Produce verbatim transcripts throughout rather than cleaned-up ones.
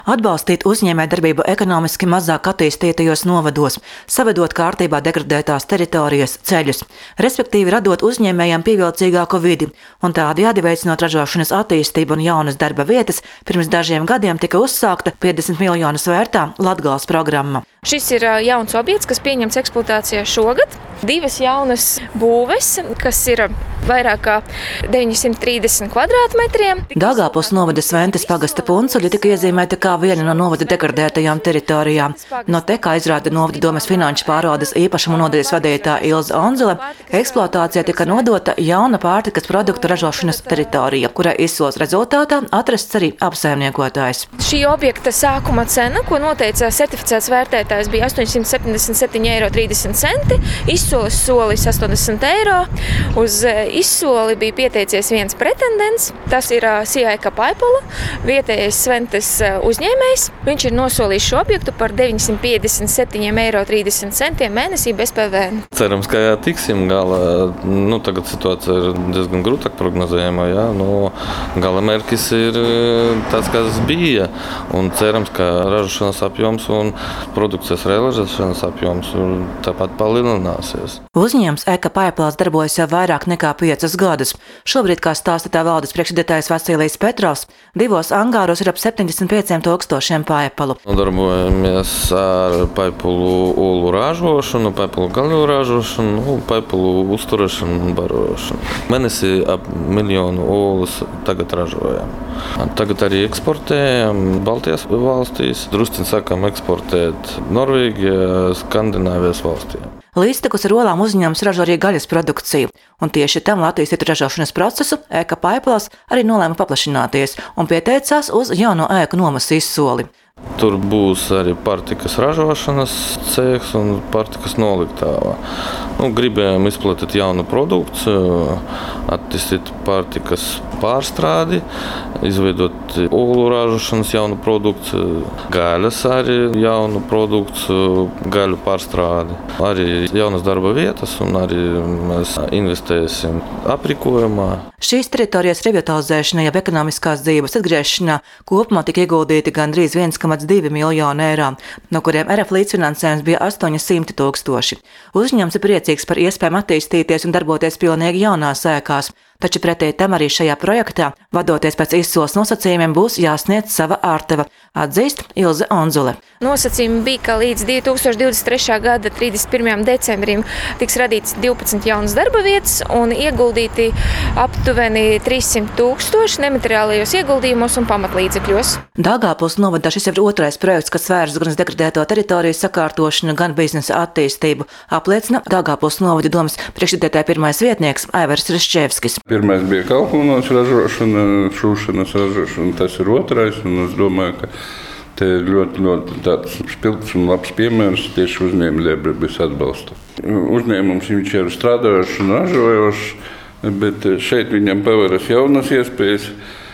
Atbalstīt uzņēmējdarbību ekonomiski mazāk attīstītajos novados, savedot kārtībā degradētās teritorijas ceļus, respektīvi radot uzņēmējiem pievilcīgāku vidi un tādējādi veicinot ražošanas attīstību un jaunas darba vietas. Pirms dažiem gadiem tika uzsākta piecdesmit miljonus vērtā Latgales programma. Šis ir jauns objekts, kas pieņemts eksploatācijā šogad. Divas jaunas būves, kas ir vairāk kā deviņsimt trīsdesmit kvadrātmetriem. Daugavpils novada Sventas pagasta puncuļi tika iezīmēta kā viena no novada degradētajām teritorijām. No te, kā izrāda novada domes finanšu pārvaldes īpašumu nodaļas vadītāja Ilze Onzule, eksploatācijā tika nodota jauna pārtikas produktu ražošanas teritorija, kurai izsoles rezultātā atrasts arī apsaimniekotājs. Šī objekta sākuma cena, ko noteica certificēts vērtētājs, bija astoņsimt septiņdesmit septiņi eiro trīsdesmit centi, izsoles solis astoņdesmit eiro. Uz izsoli bija pieteicies viens pretendents, tas ir Sijēka Paipula, vietējais Sventas uzņēmējs. Viņš ir nosolījis šo objektu par deviņsimt piecdesmit septiņi eiro trīsdesmit centi mēnesī bez P V N. Cerams, ka jā, tiksim galā. Nu, tagad situācija ir diezgan grūtāk prognozējama. Jā. Nu, gala mērķis ir tāds, kas bija. Un cerams, ka ražošanas apjoms un produkcijas realizēšanas apjoms tāpat palielināsies. Uzņēmums Eka Paipulās darbojas jau vairāk nekā piecus gadus. Šobrīd, kā stāsta tā valdes priekšsēdētājs Vasilijs Petrovs, divos angāros ir ap septiņdesmit pieciem tūkstošiem paipulu. Darbojamies ar paipulu olu ražošanu, paipulu gaļu ražošanu, paipulu uzturēšanu un barošanu. Mēnesī ap miljonu olas tagad ražojam. Tagad arī eksportējam Baltijas valstīs, drusciņ sākam eksportēt Norvēģijā, Skandināvijas valstī. Līdztekus ar olām uzņēmums ražo arī gaļas produkciju, un tieši tam, lai attīstītu ražošanas procesu, Eka Paipulās arī nolēma paplašināties un pieteicās uz jauno ēku nomas izsoli. Tur būs arī pārtikas ražošanas cehs un pārtikas noliktava. Nu, gribējām izplatīt jaunu produkciju, attīstīt pārtikas pārstrādi, izveidot olu ražošanas jaunu produkciju, gaļas arī jaunu produkciju, gaļu pārstrādi, arī jaunas darba vietas un arī mēs investēsim aprīkojumā. Šīs teritorijas revitalizēšanai, jeb ekonomiskās dzīves atgriešanā kopumā tika ieguldīti gandrīz viens komats divi miljoni eiro, no kuriem R F līdzfinansējums bija astoņsimt tūkstoši. Uzņēmums ir priecīgs par iespējām attīstīties un darboties pilnīgi jaunās ēkās, taču pretēji tam arī šajā projektā, vadoties pēc izsoles nosacījumiem, būs jāsniedz sava ārtava, atzīst Ilze Onzule. Nosacījumi bija, ka līdz divi tūkstoši divdesmit trešā gada trīsdesmit pirmajam decembrim tiks radīts divpadsmit jaunas darba vietas un ieguldīti aptuveni trīssimt tūkstoši nemateriālajos ieguldījumos un pamatlīdzekļos. Daugavpils novadā šis ir otrais projekts, kas vērsts gan uz degradēto teritoriju sakārtošanu, gan biznesa attīstību, apliecina Daugavpils novada domes priekšsēdētāja pirmais vietnieks Aivars Raščevskis. Pirmais bija kalponos ražošana, šūšanas ražošana, tas ir otrais, un es domāju, ka te ir ļoti, ļoti tāds spilgts un labs piemērs tieši uzņēmējdarbības atbalsta. Uzņēmums viņš ir strādājošs un ražojošs, bet šeit viņam paveras jaunas iespējas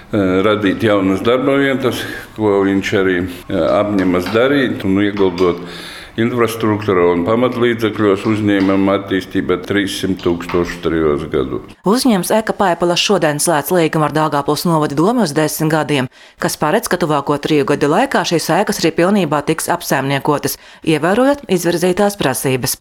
radīt jaunas darba vietas, ko viņš arī apņemas darīt un ieguldot infrastruktūrā un pamatlīdzekļos uzņēmuma attīstība trīssimt tūkstoši trijos gados. Uzņēmums Eka Paipula šodien slēdz līgumu ar Daugavpils novada domu uz desmit gadiem, kas paredz, ka tuvāko triju gadu laikā šīs ēkas arī pilnībā tiks apsaimniekotas, ievērojot izvirzītās prasības.